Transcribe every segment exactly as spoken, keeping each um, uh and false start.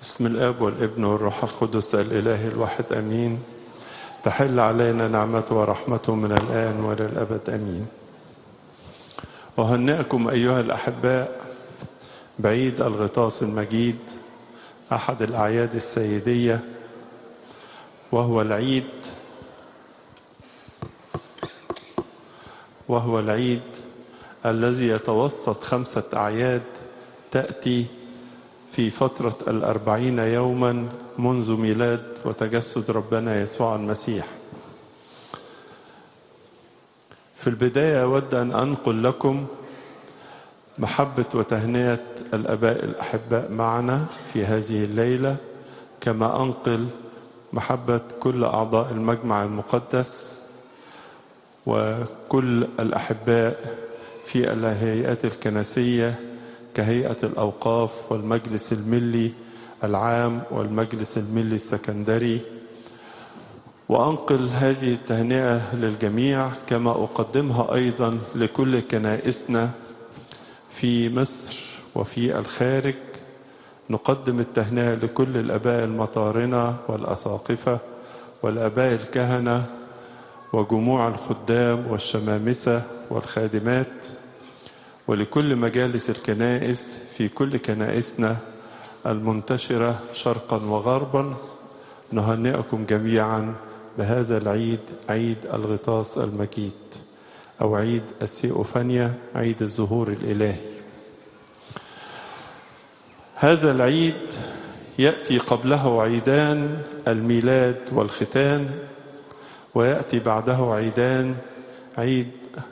بسم الآب والابن والروح القدس الإله الواحد أمين. تحل علينا نعمته ورحمته من الآن وللأبد أمين. أهنئكم أيها الأحباء بعيد الغطاس المجيد، أحد الأعياد السيدية، وهو العيد وهو العيد الذي يتوسط خمسة أعياد تأتي في فترة الأربعين يوما منذ ميلاد وتجسد ربنا يسوع المسيح. في البداية أود أن أنقل لكم محبة وتهنئة الآباء الأحباء معنا في هذه الليلة، كما أنقل محبة كل أعضاء المجمع المقدس وكل الأحباء في الهيئات الكنسية كهيئة الأوقاف والمجلس الملي العام والمجلس الملي السكندري، وأنقل هذه التهنئة للجميع كما أقدمها أيضا لكل كنائسنا في مصر وفي الخارج. نقدم التهنئة لكل الآباء المطارنة والأساقفة والآباء الكهنة وجموع الخدام والشمامسة والخادمات، ولكل مجالس الكنائس في كل كنائسنا المنتشرة شرقا وغربا. نهنئكم جميعا بهذا العيد، عيد الغطاس المجيد أو عيد السيئوفانيا، عيد الظهور الإلهي. هذا العيد يأتي قبله عيدان الميلاد والختان، ويأتي بعده عيدان، عيد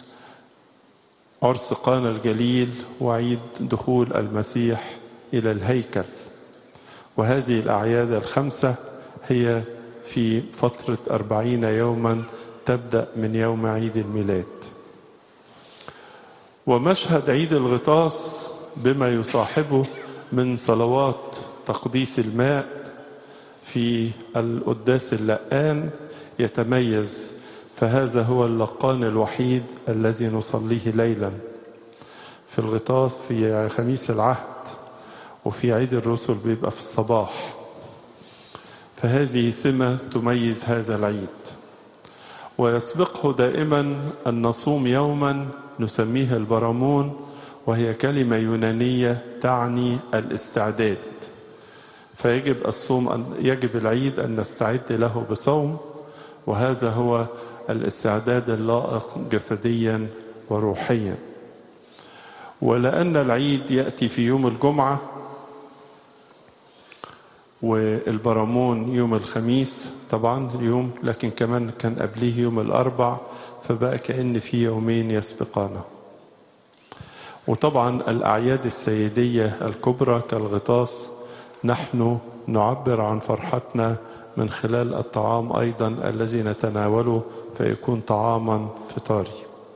عرس قانا الجليل وعيد دخول المسيح إلى الهيكل. وهذه الأعياد الخمسة هي في فترة أربعين يوما تبدأ من يوم عيد الميلاد. ومشهد عيد الغطاس بما يصاحبه من صلوات تقديس الماء في القداس اللقان يتميز، فهذا هو اللقان الوحيد الذي نصليه ليلا في الغطاس في خميس العهد، وفي عيد الرسل بيبقى في الصباح. فهذه سمة تميز هذا العيد. ويسبقه دائما أن نصوم يوما نسميه البرامون، وهي كلمة يونانية تعني الاستعداد. فيجب الصوم أن يجب العيد أن نستعد له بصوم، وهذا هو الاستعداد اللائق جسديا وروحيا. ولأن العيد يأتي في يوم الجمعة والبرامون يوم الخميس طبعا اليوم، لكن كمان كان قبليه يوم الأربع، فبقى كأن في يومين يسبقانه. وطبعا الأعياد السيدية الكبرى كالغطاس نحن نعبر عن فرحتنا من خلال الطعام أيضا الذي نتناوله، فيكون طعاما فطاري.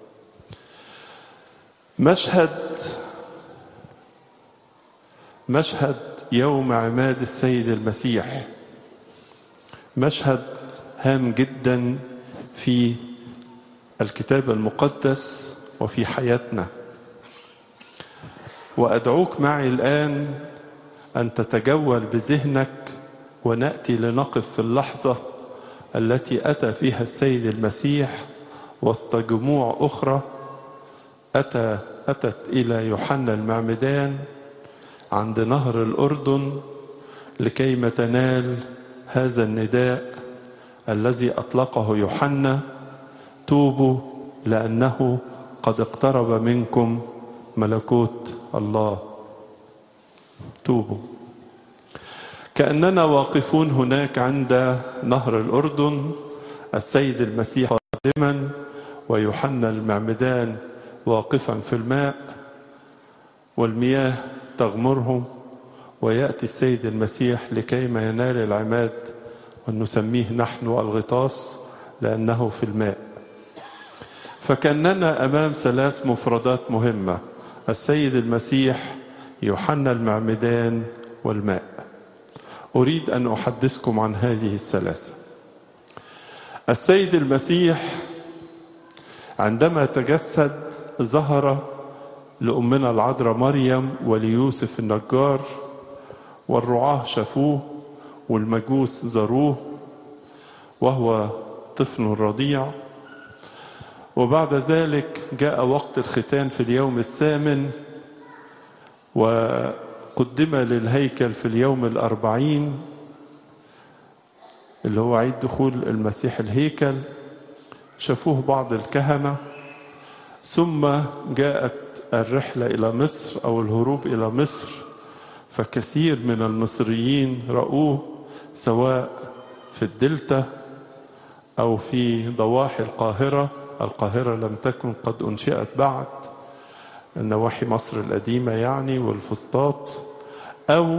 مشهد مشهد يوم عماد السيد المسيح مشهد هام جدا في الكتاب المقدس وفي حياتنا. وأدعوك معي الآن أن تتجول بذهنك ونأتي لنقف في اللحظة التي أتى فيها السيد المسيح وسط جموع أخرى أتى أتت إلى يوحنا المعمدان عند نهر الأردن لكي تنال هذا النداء الذي أطلقه يوحنا: توبوا لأنه قد اقترب منكم ملكوت الله. توبوا. كأننا واقفون هناك عند نهر الأردن، السيد المسيح قادما ويوحنا المعمدان واقفا في الماء، والمياه تغمرهم، ويأتي السيد المسيح لكي ما ينال العماد، ونسميه نحن الغطاس لأنه في الماء. فكأننا أمام ثلاث مفردات مهمة: السيد المسيح، يوحنا المعمدان، والماء. أريد أن أحدثكم عن هذه الثلاثة. السيد المسيح عندما تجسد ظهر لأمنا العذراء مريم وليوسف النجار، والرعاة شافوه والمجوس زاروه وهو طفل رضيع. وبعد ذلك جاء وقت الختان في اليوم الثامن، وقدم للهيكل في اليوم الأربعين اللي هو عيد دخول المسيح الهيكل. شافوه بعض الكهنة، ثم جاءت الرحلة إلى مصر أو الهروب إلى مصر، فكثير من المصريين رأوه سواء في الدلتا أو في ضواحي القاهرة. القاهرة لم تكن قد أنشئت بعد، نواحي مصر القديمة يعني والفسطاط، أو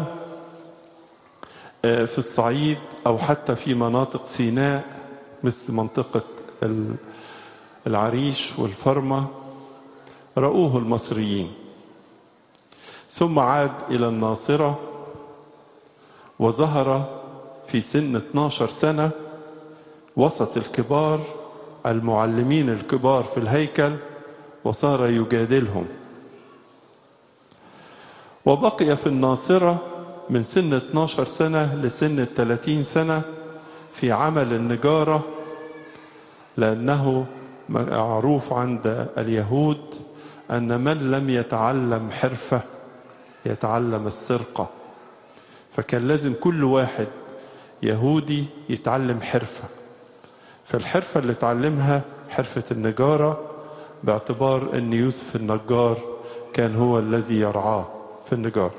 في الصعيد، أو حتى في مناطق سيناء مثل منطقة العريش والفرمة رأوه المصريين. ثم عاد إلى الناصرة وظهر في سن اتناشر سنة وسط الكبار المعلمين الكبار في الهيكل، وصار يجادلهم. وبقي في الناصرة من سن اتناشر سنة لسن ثلاثين سنة في عمل النجارة، لأنه معروف عند اليهود أن من لم يتعلم حرفة يتعلم السرقة، فكان لازم كل واحد يهودي يتعلم حرفة. فالحرفة اللي تعلمها حرفة النجارة، باعتبار أن يوسف النجار كان هو الذي يرعاه في النجار.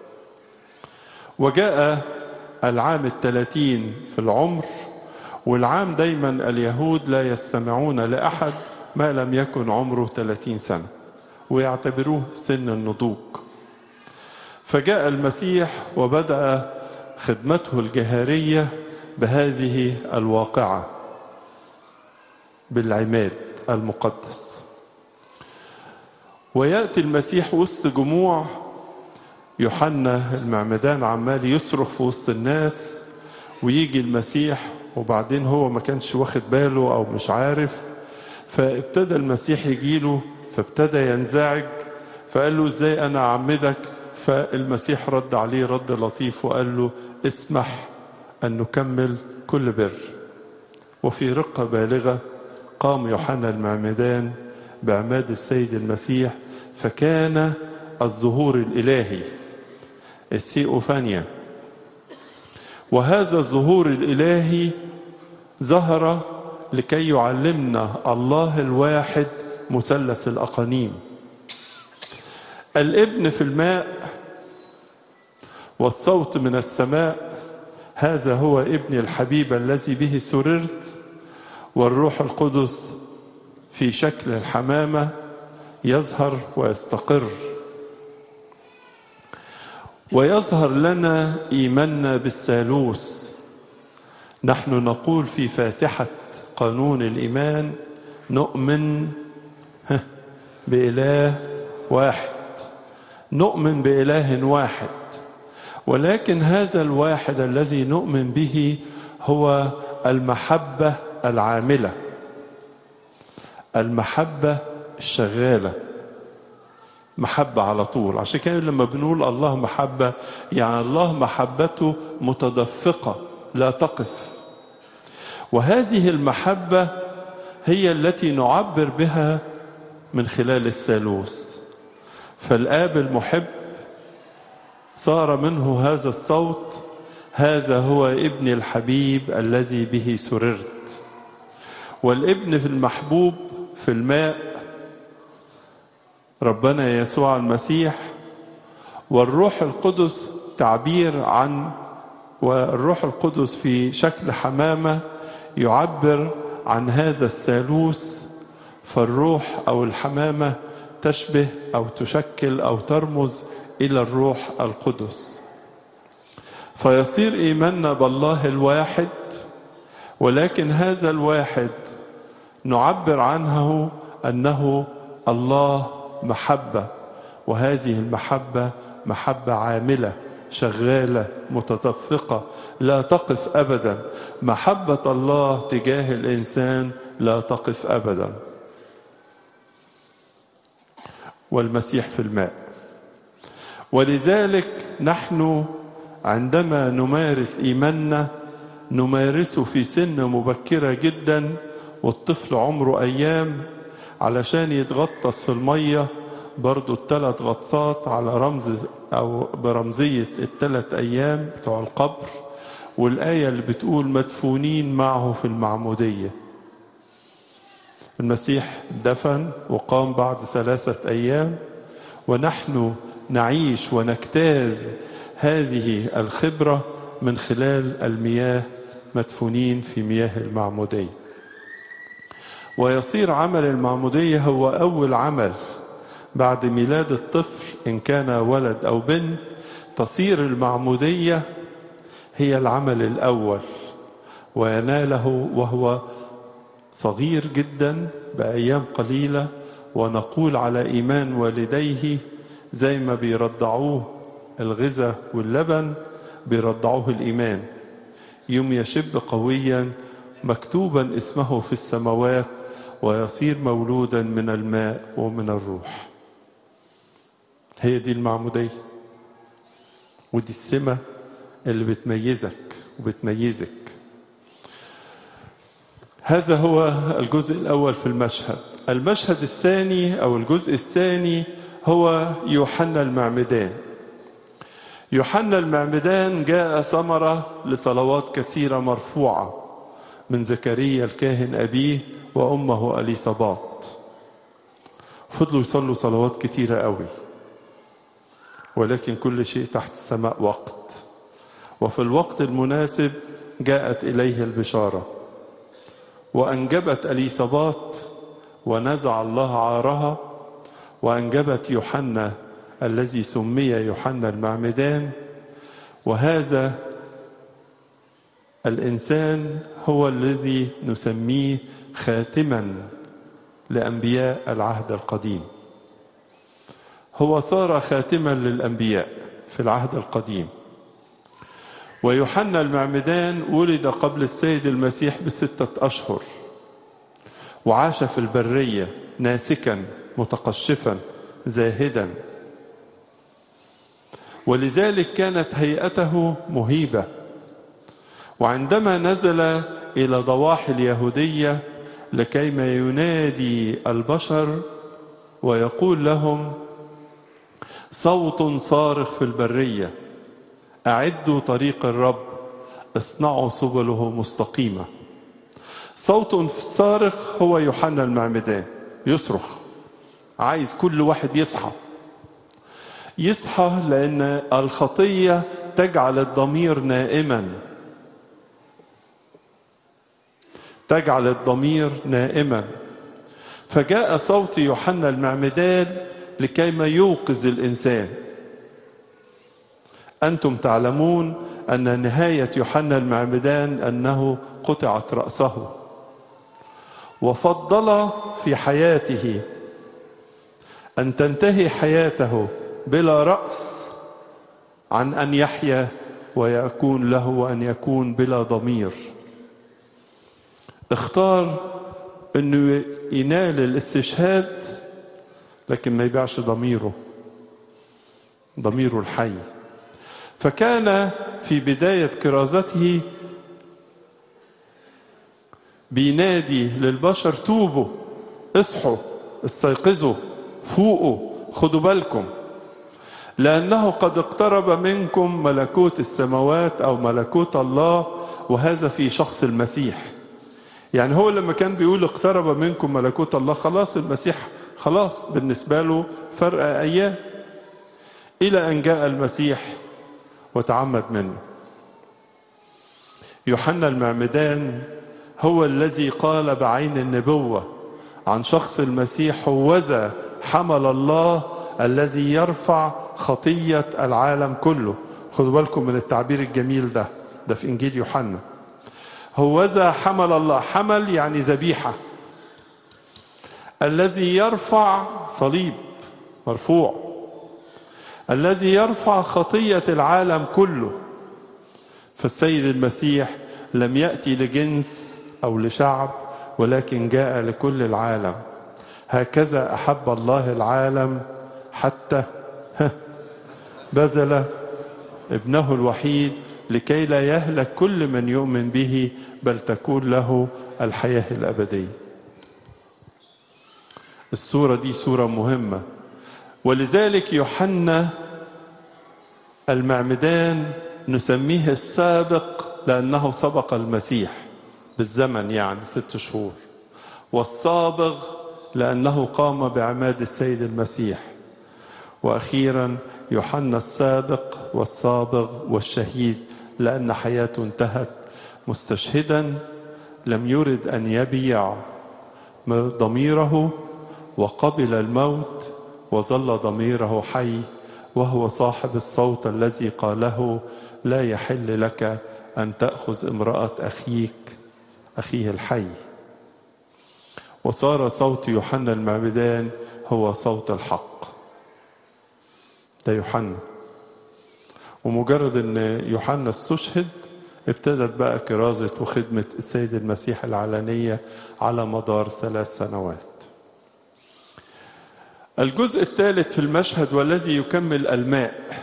وجاء العام الثلاثين في العمر، والعام دايما اليهود لا يستمعون لأحد ما لم يكن عمره ثلاثين سنة، ويعتبروه سن النضوج. فجاء المسيح وبدأ خدمته الجهارية بهذه الواقعة بالعماد المقدس. ويأتي المسيح وسط جموع، يوحنا المعمدان عمال يصرخ في وسط الناس، ويجي المسيح وبعدين هو ما كانش واخد باله أو مش عارف، فابتدى المسيح يجيله فابتدى ينزعج، فقال له ازاي أنا أعمدك؟ فالمسيح رد عليه رد لطيف وقال له اسمح أن نكمل كل بر. وفي رقة بالغة قام يوحنا المعمدان بعماد السيد المسيح، فكان الظهور الإلهي الثيوفانيا. وهذا الظهور الإلهي ظهر لكي يعلمنا الله الواحد مثلث الأقانيم، الابن في الماء والصوت من السماء، هذا هو ابن الحبيب الذي به سررت، والروح القدس في شكل الحمامة يظهر ويستقر. ويظهر لنا إيماننا بالثالوث. نحن نقول في فاتحة قانون الإيمان نؤمن بإله واحد، نؤمن بإله واحد، ولكن هذا الواحد الذي نؤمن به هو المحبة العاملة، المحبة الشغالة، محبة على طول. عشان كده لما بنقول الله محبة، يعني الله محبته متدفقة لا تقف. وهذه المحبة هي التي نعبر بها من خلال الثالوث. فالآب المحب صار منه هذا الصوت، هذا هو ابن الحبيب الذي به سررت. والابن في المحبوب في الماء ربنا يسوع المسيح، والروح القدس تعبير عن، والروح القدس في شكل حمامة يعبر عن هذا الثالوث. فالروح أو الحمامة تشبه أو تشكل أو ترمز إلى الروح القدس. فيصير إيماننا بالله الواحد، ولكن هذا الواحد نعبر عنه أنه الله محبة، وهذه المحبة محبة عاملة شغالة متدفقة لا تقف أبدا. محبة الله تجاه الإنسان لا تقف أبدا. والمسيح في الماء. ولذلك نحن عندما نمارس إيماننا نمارسه في سن مبكرة جدا والطفل عمره أيام، علشان يتغطس في المية برضو الثلاث غطسات على رمز أو برمزية الثلاث أيام بتوع القبر، والآية اللي بتقول مدفونين معه في المعمودية. المسيح دفن وقام بعد ثلاثة أيام، ونحن نعيش ونجتاز هذه الخبرة من خلال المياه، مدفونين في مياه المعمودية. ويصير عمل المعمودية هو أول عمل بعد ميلاد الطفل، إن كان ولد أو بنت تصير المعمودية هي العمل الأول، ويناله وهو صغير جدا بأيام قليلة. ونقول على إيمان والديه زي ما بيرضعوه الغذاء واللبن بيرضعوه الإيمان، يوم يشب قويا مكتوبا اسمه في السماوات ويصير مولودا من الماء ومن الروح. هي دي المعمودية، ودي السمة اللي بتميزك وبتميزك. هذا هو الجزء الأول في المشهد. المشهد الثاني أو الجزء الثاني هو يوحنا المعمدان. يوحنا المعمدان جاء ثمرة لصلوات كثيرة مرفوعة من زكريا الكاهن أبيه وأمه أليصابات. فضلوا يصلوا صلوات كتيرة قوي، ولكن كل شيء تحت السماء وقت، وفي الوقت المناسب جاءت إليه البشارة، وأنجبت أليصابات ونزع الله عارها، وأنجبت يوحنا الذي سمي يوحنا المعمدان. وهذا الإنسان هو الذي نسميه خاتما لأنبياء العهد القديم. هو صار خاتما للأنبياء في العهد القديم. ويوحنا المعمدان ولد قبل السيد المسيح بستة أشهر، وعاش في البرية ناسكا متقشفا زاهدا، ولذلك كانت هيئته مهيبة. وعندما نزل إلى ضواحي اليهودية لكيما ينادي البشر ويقول لهم صوت صارخ في البرية أعدوا طريق الرب اصنعوا سبله مستقيمة. صوت صارخ هو يوحنا المعمدان، يصرخ، عايز كل واحد يصحى يصحى، لأن الخطية تجعل الضمير نائما، تجعل الضمير نائما. فجاء صوت يوحنا المعمدان لكيما يوقظ الإنسان. أنتم تعلمون أن نهاية يوحنا المعمدان أنه قطعت رأسه، وفضل في حياته أن تنتهي حياته بلا رأس عن أن يحيا ويكون له أن يكون بلا ضمير. اختار أنه ينال الاستشهاد لكن ما يبيعش ضميره، ضميره الحي. فكان في بداية كرازته بينادي للبشر توبوا، اصحوا، استيقظوا، فوقوا، خدوا بالكم، لأنه قد اقترب منكم ملكوت السماوات أو ملكوت الله، وهذا في شخص المسيح. يعني هو لما كان بيقول اقترب منكم ملكوت الله، خلاص المسيح خلاص بالنسبة له فرق أيام، إلى أن جاء المسيح وتعمد منه. يوحنا المعمدان هو الذي قال بعين النبوة عن شخص المسيح هوذا حمل الله الذي يرفع خطية العالم كله. خدوا بالكم من التعبير الجميل ده، ده في إنجيل يوحنا. هوذا حمل الله، حمل يعني ذبيحة، الذي يرفع صليب مرفوع، الذي يرفع خطية العالم كله. فالسيد المسيح لم يأتي لجنس أو لشعب، ولكن جاء لكل العالم. هكذا أحب الله العالم حتى بذل ابنه الوحيد لكي لا يهلك كل من يؤمن به بل تكون له الحياة الأبدية. الصورة دي صورة مهمة، ولذلك يوحنا المعمدان نسميه السابق لأنه سبق المسيح بالزمن، يعني ست شهور، والصابغ لأنه قام بعماد السيد المسيح، وأخيرا يوحنا السابق والصابغ والشهيد لأن حياته انتهت مستشهدا لم يرد أن يبيع ضميره وقبل الموت وظل ضميره حي، وهو صاحب الصوت الذي قاله لا يحل لك أن تأخذ امرأة أخيك أخيه الحي. وصار صوت يوحنا المعمدان هو صوت الحق. ده يوحنا، ومجرد ان يوحنا استشهد ابتدت بقى كرازة وخدمة السيد المسيح العلنية على مدار ثلاث سنوات. الجزء الثالث في المشهد والذي يكمل الماء.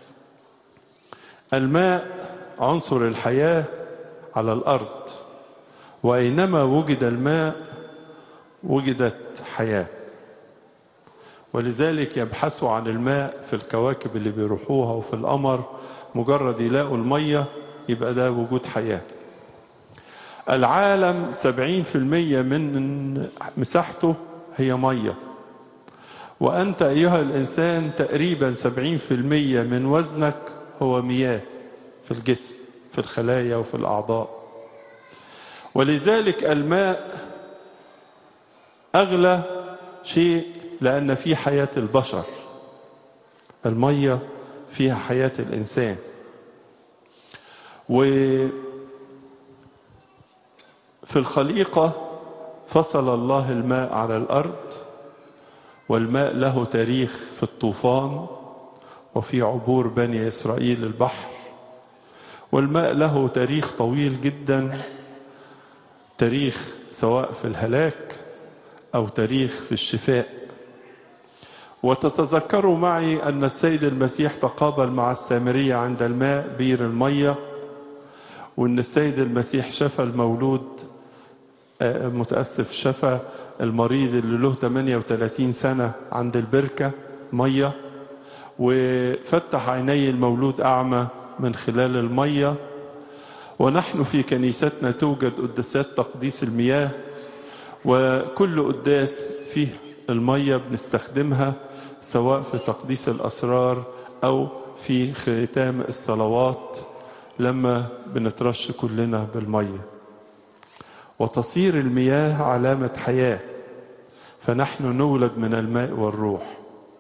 الماء عنصر الحياة على الأرض، وأينما وجد الماء وجدت حياة، ولذلك يبحثوا عن الماء في الكواكب اللي بيروحوها وفي القمر، مجرد يلاقوا المية يبقى ده وجود حياة. العالم سبعين في المية من مساحته هي مية، وأنت أيها الإنسان تقريبا سبعين في المية من وزنك هو مياه في الجسم، في الخلايا وفي الأعضاء. ولذلك الماء أغلى شيء لأن فيه حياة البشر، المية فيها حياة الإنسان. وفي الخليقة فصل الله الماء على الأرض، والماء له تاريخ في الطوفان وفي عبور بني إسرائيل البحر، والماء له تاريخ طويل جدا، تاريخ سواء في الهلاك أو تاريخ في الشفاء. وتتذكروا معي أن السيد المسيح تقابل مع السامرية عند الماء بير المية، وأن السيد المسيح شفى المولود متأسف شفى المريض اللي له ثمانية وثلاثين سنة عند البركة مية، وفتح عيني المولود أعمى من خلال المية. ونحن في كنيستنا توجد قداسات تقديس المياه، وكل قداس فيه المية بنستخدمها سواء في تقديس الأسرار أو في ختام الصلوات لما بنترش كلنا بالمية. وتصير المياه علامة حياة، فنحن نولد من الماء والروح.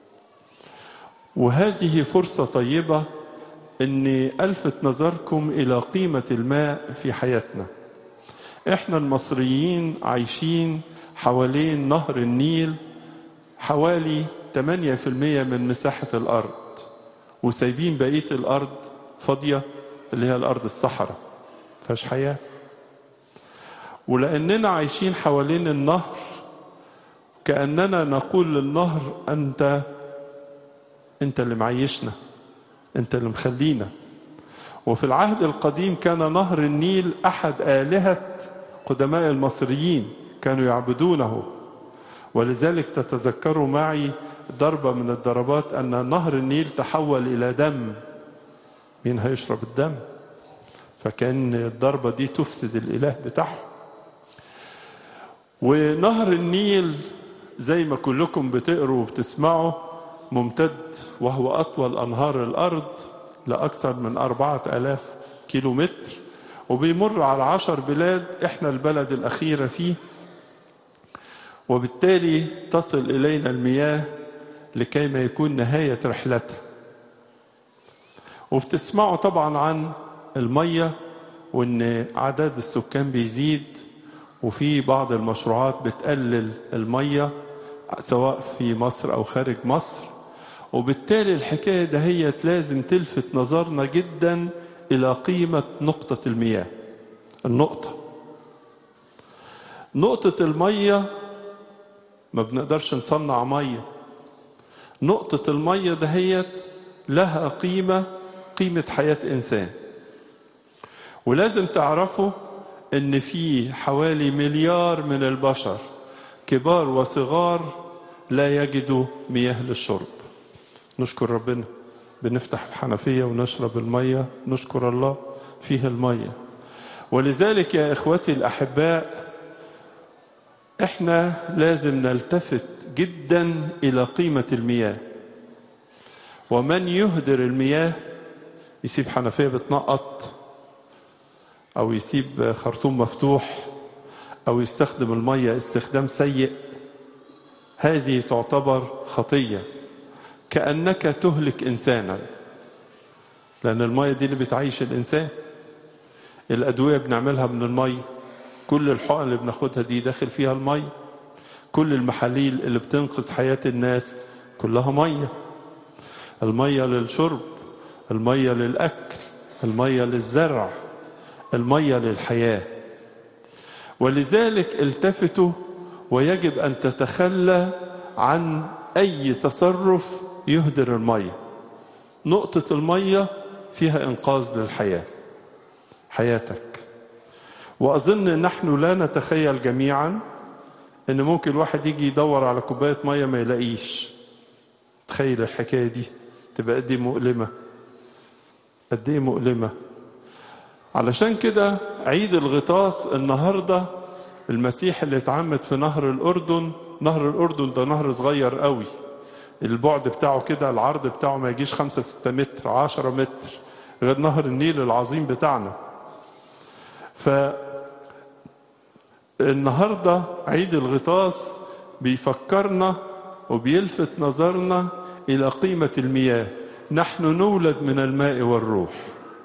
وهذه فرصة طيبة أني ألفت نظركم إلى قيمة الماء في حياتنا. إحنا المصريين عايشين حوالين نهر النيل حوالي ثمانية في المية من مساحة الأرض، وسايبين بقية الأرض فاضية اللي هي الأرض الصحراء فيهاش حياة. ولأننا عايشين حوالين النهر كأننا نقول للنهر أنت أنت اللي معيشنا، أنت اللي مخلينا. وفي العهد القديم كان نهر النيل أحد آلهة قدماء المصريين كانوا يعبدونه، ولذلك تتذكروا معي ضربة من الضربات أن نهر النيل تحول إلى دم. مين هيشرب الدم؟ فكان الضربة دي تفسد الإله بتاعه. ونهر النيل زي ما كلكم بتقروا وبتسمعوا ممتد، وهو أطول أنهار الأرض لأكثر من أربعة آلاف كيلو متر، وبيمر على عشر بلاد، إحنا البلد الأخيرة فيه. وبالتالي تصل إلينا المياه لكي ما يكون نهاية رحلتها. وبتسمعوا طبعا عن المية وإن عدد السكان بيزيد، وفي بعض المشروعات بتقلل المية سواء في مصر أو خارج مصر. وبالتالي الحكاية دهيت لازم تلفت نظرنا جدا إلى قيمة نقطة المياه. النقطة نقطة المية ما بنقدرش نصنع مية. نقطة المية دهيت لها قيمة قيمة حياة إنسان. ولازم تعرفوا إن في حوالي مليار من البشر كبار وصغار لا يجدوا مياه للشرب. نشكر ربنا، بنفتح الحنفية ونشرب المية، نشكر الله فيه المية. ولذلك يا إخوتي الأحباء، إحنا لازم نلتفت جدا إلى قيمة المياه. ومن يهدر المياه، يسيب حنفية بتنقط، أو يسيب خرطوم مفتوح، أو يستخدم المية استخدام سيء، هذه تعتبر خطية، كأنك تهلك إنسانا، لأن المية دي اللي بتعيش الإنسان. الأدوية بنعملها من المية، كل الحقن اللي بناخدها دي داخل فيها المية، كل المحاليل اللي بتنقذ حياة الناس كلها مية. المية للشرب، المية للأكل، المية للزرع، المية للحياة. ولذلك التفتوا، ويجب أن تتخلى عن أي تصرف يهدر المية. نقطة المية فيها إنقاذ للحياة، حياتك. وأظن نحن لا نتخيل جميعا أن ممكن واحد يجي يدور على كوباية مية ما يلاقيش. تخيل الحكاية دي تبقى قد ايه مؤلمة، قد ايه مؤلمة. علشان كده عيد الغطاس النهاردة، المسيح اللي اتعمد في نهر الأردن. نهر الأردن ده نهر صغير قوي، البعد بتاعه كده، العرض بتاعه ما يجيش خمسة ستة متر، عشرة متر، غير نهر النيل العظيم بتاعنا. فالنهاردة عيد الغطاس بيفكرنا وبيلفت نظرنا إلى قيمة المياه. نحن نولد من الماء والروح،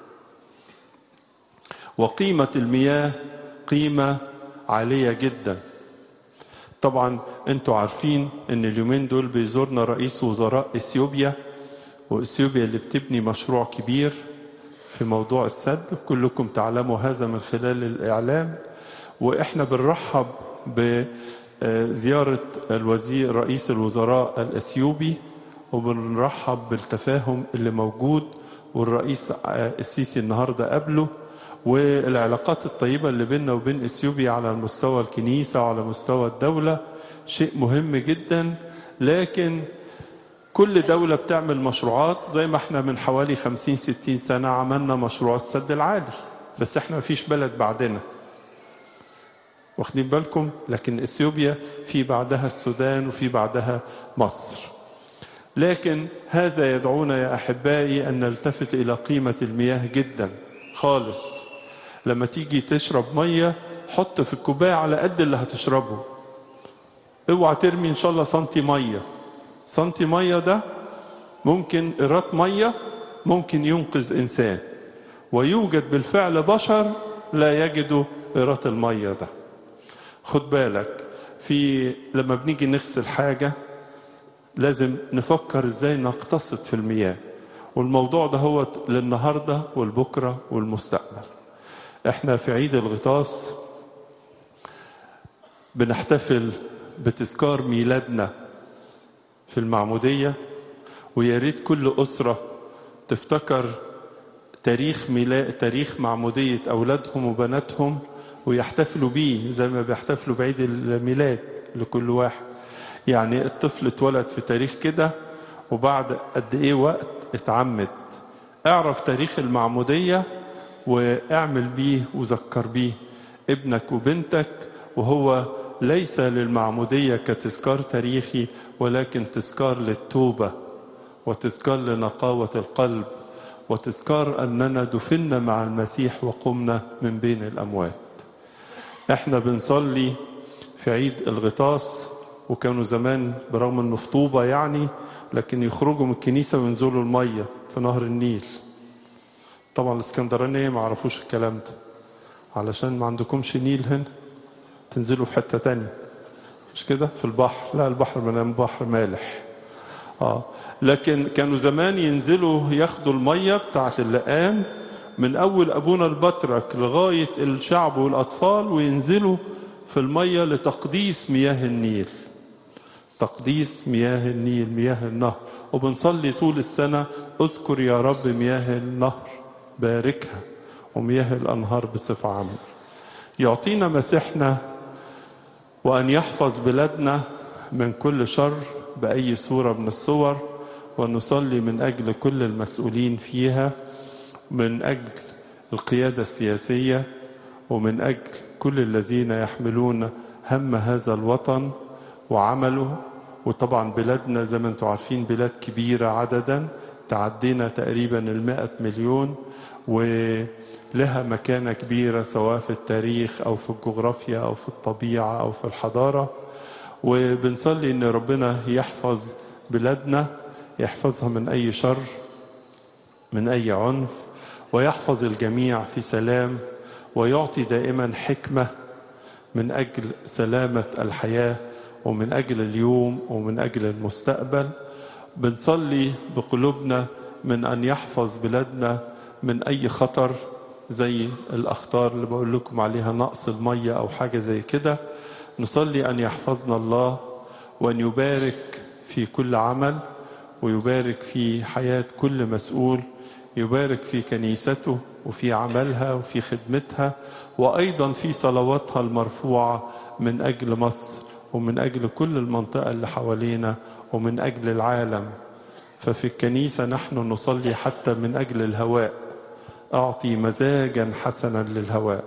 وقيمة المياه قيمة عالية جدا. طبعا انتوا عارفين ان اليومين دول بيزورنا رئيس وزراء اثيوبيا، واثيوبيا اللي بتبني مشروع كبير في موضوع السد، كلكم تعلموا هذا من خلال الاعلام. واحنا بنرحب بزيارة الوزير رئيس الوزراء الاثيوبي، وبنرحب بالتفاهم اللي موجود، والرئيس السيسي النهاردة قبله، والعلاقات الطيبة اللي بيننا وبين اثيوبيا على مستوى الكنيسة وعلى مستوى الدولة شيء مهم جدا. لكن كل دولة بتعمل مشروعات، زي ما احنا من حوالي خمسين ستين سنة عملنا مشروع السد العالي، بس احنا مفيش بلد بعدنا، واخدين بالكم؟ لكن اثيوبيا في بعدها السودان وفي بعدها مصر. لكن هذا يدعونا يا أحبائي أن نلتفت إلى قيمة المياه جدا خالص. لما تيجي تشرب مية، حط في الكوباية على قد اللي هتشربه، اوعى ترمي ان شاء الله سنتي مية. سنتي مية ده ممكن، قيراط مية ممكن ينقذ انسان، ويوجد بالفعل بشر لا يجدوا قيراط المية ده. خد بالك، في لما بنيجي نغسل حاجة لازم نفكر ازاي نقتصد في المياه، والموضوع ده هو للنهاردة والبكرة والمستقبل. احنا في عيد الغطاس بنحتفل بتذكار ميلادنا في المعمودية، ويا ريت كل أسرة تفتكر تاريخ ميلاد تاريخ معمودية أولادهم وبناتهم، ويحتفلوا بيه زي ما بيحتفلوا بعيد الميلاد لكل واحد. يعني الطفل اتولد في تاريخ كده، وبعد قد ايه وقت اتعمد. اعرف تاريخ المعمودية واعمل بيه وذكر بيه ابنك وبنتك، وهو ليس للمعمودية كتذكار تاريخي، ولكن تذكار للتوبة، وتذكار لنقاوة القلب، وتذكار أننا دفنا مع المسيح وقمنا من بين الأموات. احنا بنصلي في عيد الغطاس، وكانوا زمان برغم انه خطوبة يعني، لكن يخرجوا من الكنيسة وينزلوا المية في نهر النيل. طبعا الاسكندرانية ما عرفوش الكلام ده، علشان ما عندكمش نيل هنا، تنزلوا في حتة تانية، مش كده؟ في البحر. لا، البحر من بحر مالح. اه لكن كانوا زمان ينزلوا ياخدوا المية بتاعت اللقان من اول ابونا البطرك لغاية الشعب والاطفال، وينزلوا في المية لتقديس مياه النيل، تقديس مياه النيل، مياه النهر. وبنصلي طول السنة اذكر يا رب مياه النهر باركها، ومياه الأنهار بصفة عامة. يعطينا مسيحنا وأن يحفظ بلادنا من كل شر بأي صورة من الصور، ونصلي من أجل كل المسؤولين فيها، من أجل القيادة السياسية، ومن أجل كل الذين يحملون هم هذا الوطن وعمله. وطبعا بلادنا زي ما انتم عارفين بلاد كبيرة عددا، تعدينا تقريبا المائة مليون، ولها مكانة كبيرة سواء في التاريخ أو في الجغرافيا أو في الطبيعة أو في الحضارة. وبنصلي ان ربنا يحفظ بلادنا، يحفظها من اي شر، من اي عنف، ويحفظ الجميع في سلام، ويعطي دائما حكمة من اجل سلامة الحياة، ومن اجل اليوم، ومن اجل المستقبل. بنصلي بقلوبنا من ان يحفظ بلادنا من اي خطر، زي الاخطار اللي بقول لكم عليها، نقص المية او حاجة زي كده. نصلي أن يحفظنا الله، وأن يبارك في كل عمل، ويبارك في حياة كل مسؤول، يبارك في كنيسته وفي عملها وفي خدمتها، وأيضا في صلواتها المرفوعة من أجل مصر، ومن أجل كل المنطقة اللي حوالينا، ومن أجل العالم. ففي الكنيسة نحن نصلي حتى من أجل الهواء، أعطي مزاجا حسنا للهواء.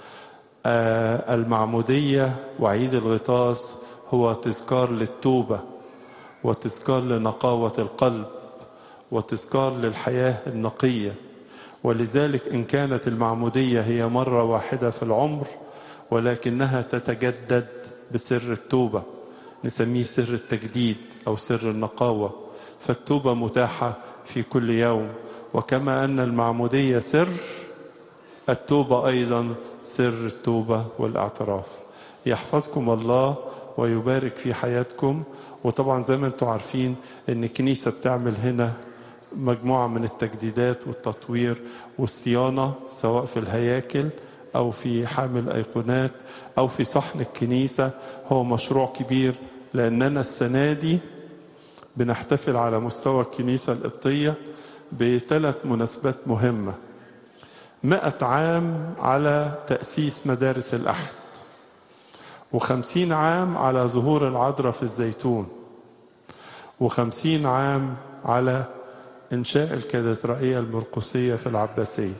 المعمودية وعيد الغطاس هو تذكار للتوبة، وتذكار لنقاوة القلب، وتذكار للحياة النقية. ولذلك إن كانت المعمودية هي مرة واحدة في العمر، ولكنها تتجدد بسر التوبة، نسميه سر التجديد أو سر النقاوة. فالتوبة متاحة في كل يوم، وكما أن المعمودية سر، التوبة أيضا سر التوبة والاعتراف. يحفظكم الله ويبارك في حياتكم. وطبعا زي ما انتم عارفين ان الكنيسة بتعمل هنا مجموعة من التجديدات والتطوير والصيانة، سواء في الهياكل او في حامل ايقونات او في صحن الكنيسة. هو مشروع كبير، لاننا السنة دي بنحتفل على مستوى الكنيسة القبطية بثلاث مناسبات مهمة. مئة عام على تأسيس مدارس الأحد، وخمسين عام على ظهور العذراء في الزيتون، وخمسين عام على إنشاء الكاتدرائية المرقسية في العباسية.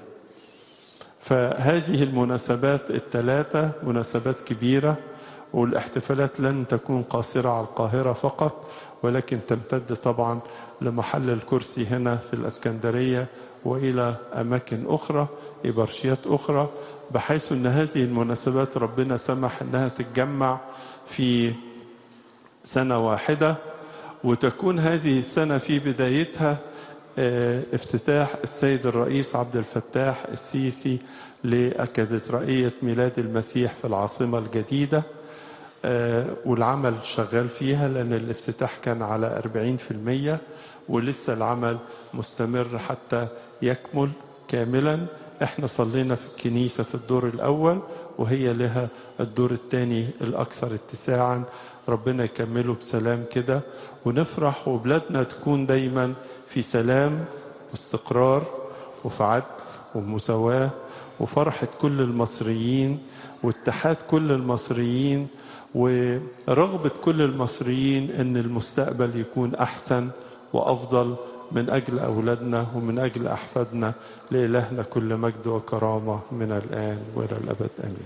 فهذه المناسبات الثلاثة مناسبات كبيرة، والاحتفالات لن تكون قاصرة على القاهرة فقط، ولكن تمتد طبعا لمحل الكرسي هنا في الإسكندرية وإلى أماكن أخرى، إبرشيات أخرى، بحيث أن هذه المناسبات ربنا سمح أنها تتجمع في سنة واحدة، وتكون هذه السنة في بدايتها افتتاح السيد الرئيس عبد الفتاح السيسي لكاتدرائية ميلاد المسيح في العاصمة الجديدة. والعمل شغال فيها، لأن الافتتاح كان على أربعين في المية، ولسه العمل مستمر حتى يكمل كاملا. احنا صلينا في الكنيسة في الدور الأول، وهي لها الدور الثاني الأكثر اتساعا. ربنا يكمله بسلام كده، ونفرح، وبلادنا تكون دايما في سلام واستقرار وفي عدل ومساواة وفرحة كل المصريين واتحاد كل المصريين ورغبة كل المصريين ان المستقبل يكون احسن وافضل من اجل اولادنا ومن اجل احفادنا. لإلهنا كل مجد وكرامة من الان والى الابد امين.